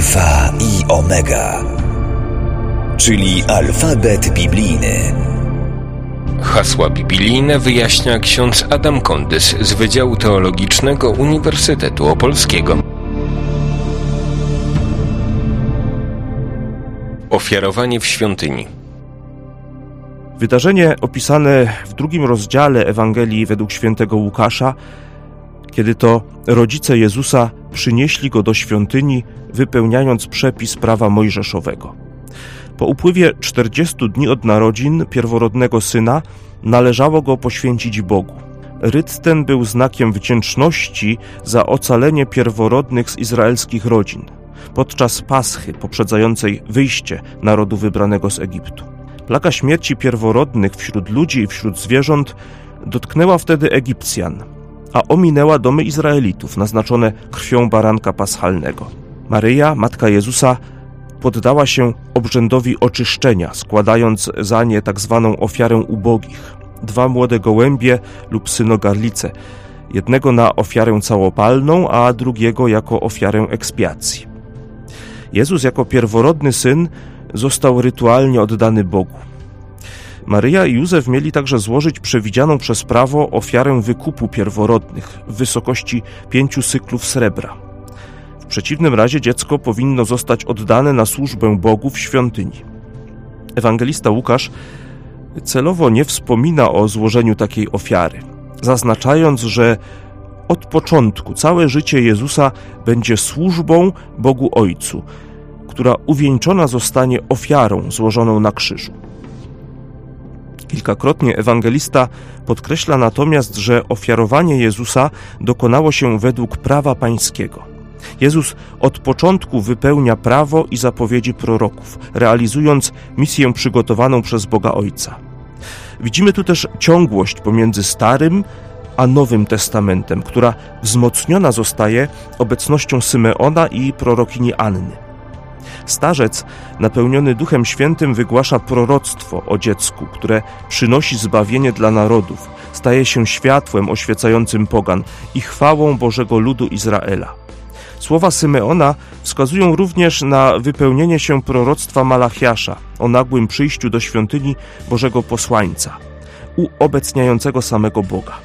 Alfa i Omega, czyli alfabet biblijny. Hasła biblijne wyjaśnia ksiądz Adam Kondys z Wydziału Teologicznego Uniwersytetu Opolskiego. Ofiarowanie w świątyni. Wydarzenie opisane w 2 rozdziale Ewangelii według świętego Łukasza, kiedy to rodzice Jezusa przynieśli go do świątyni, wypełniając przepis prawa mojżeszowego. Po upływie 40 dni od narodzin pierworodnego syna należało go poświęcić Bogu. Ryt ten był znakiem wdzięczności za ocalenie pierworodnych z izraelskich rodzin podczas Paschy poprzedzającej wyjście narodu wybranego z Egiptu. Plaga śmierci pierworodnych wśród ludzi i wśród zwierząt dotknęła wtedy Egipcjan, a ominęła domy Izraelitów naznaczone krwią baranka paschalnego. Maryja, matka Jezusa, poddała się obrzędowi oczyszczenia, składając za nie tak zwaną ofiarę ubogich. 2 młode gołębie lub synogarlice, jednego na ofiarę całopalną, a drugiego jako ofiarę ekspiacji. Jezus jako pierworodny syn został rytualnie oddany Bogu. Maryja i Józef mieli także złożyć przewidzianą przez prawo ofiarę wykupu pierworodnych w wysokości 5 syklów srebra. W przeciwnym razie dziecko powinno zostać oddane na służbę Bogu w świątyni. Ewangelista Łukasz celowo nie wspomina o złożeniu takiej ofiary, zaznaczając, że od początku całe życie Jezusa będzie służbą Bogu Ojcu, która uwieńczona zostanie ofiarą złożoną na krzyżu. Kilkakrotnie ewangelista podkreśla natomiast, że ofiarowanie Jezusa dokonało się według prawa pańskiego. Jezus od początku wypełnia prawo i zapowiedzi proroków, realizując misję przygotowaną przez Boga Ojca. Widzimy tu też ciągłość pomiędzy Starym a Nowym Testamentem, która wzmocniona zostaje obecnością Symeona i prorokini Anny. Starzec, napełniony Duchem Świętym, wygłasza proroctwo o dziecku, które przynosi zbawienie dla narodów, staje się światłem oświecającym pogan i chwałą Bożego ludu Izraela. Słowa Symeona wskazują również na wypełnienie się proroctwa Malachiasza o nagłym przyjściu do świątyni Bożego Posłańca, uobecniającego samego Boga.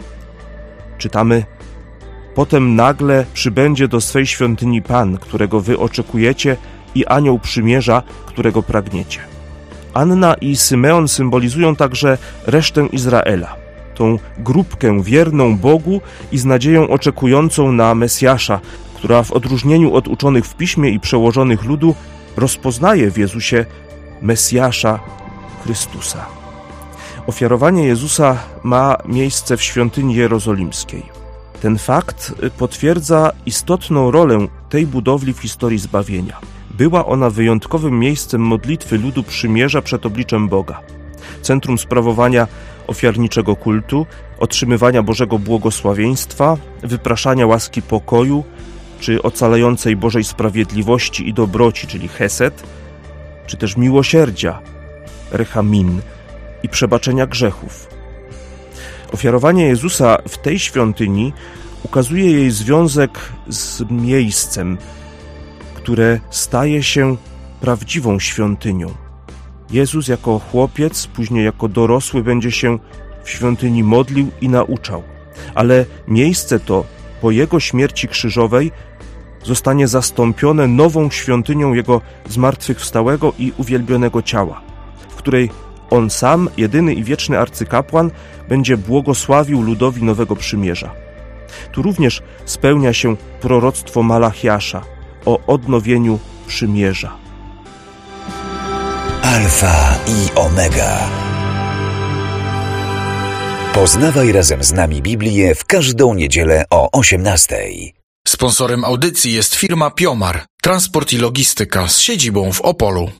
Czytamy: potem nagle przybędzie do swej świątyni Pan, którego wy oczekujecie, i anioł przymierza, którego pragniecie. Anna i Symeon symbolizują także resztę Izraela, tą grupkę wierną Bogu i z nadzieją oczekującą na Mesjasza, która w odróżnieniu od uczonych w Piśmie i przełożonych ludu rozpoznaje w Jezusie Mesjasza Chrystusa. Ofiarowanie Jezusa ma miejsce w świątyni jerozolimskiej. Ten fakt potwierdza istotną rolę tej budowli w historii zbawienia. Była ona wyjątkowym miejscem modlitwy ludu przymierza przed obliczem Boga, centrum sprawowania ofiarniczego kultu, otrzymywania Bożego błogosławieństwa, wypraszania łaski pokoju, czy ocalającej Bożej sprawiedliwości i dobroci, czyli chesed, czy też miłosierdzia, rechamin, i przebaczenia grzechów. Ofiarowanie Jezusa w tej świątyni ukazuje jej związek z miejscem, które staje się prawdziwą świątynią. Jezus jako chłopiec, później jako dorosły będzie się w świątyni modlił i nauczał, ale miejsce to po Jego śmierci krzyżowej zostanie zastąpione nową świątynią Jego zmartwychwstałego i uwielbionego ciała, w której On sam, jedyny i wieczny arcykapłan, będzie błogosławił ludowi Nowego Przymierza. Tu również spełnia się proroctwo Malachiasza o odnowieniu przymierza. Alfa i Omega. Poznawaj razem z nami Biblię w każdą niedzielę o 18:00. Sponsorem audycji jest firma Piomar, transport i logistyka z siedzibą w Opolu.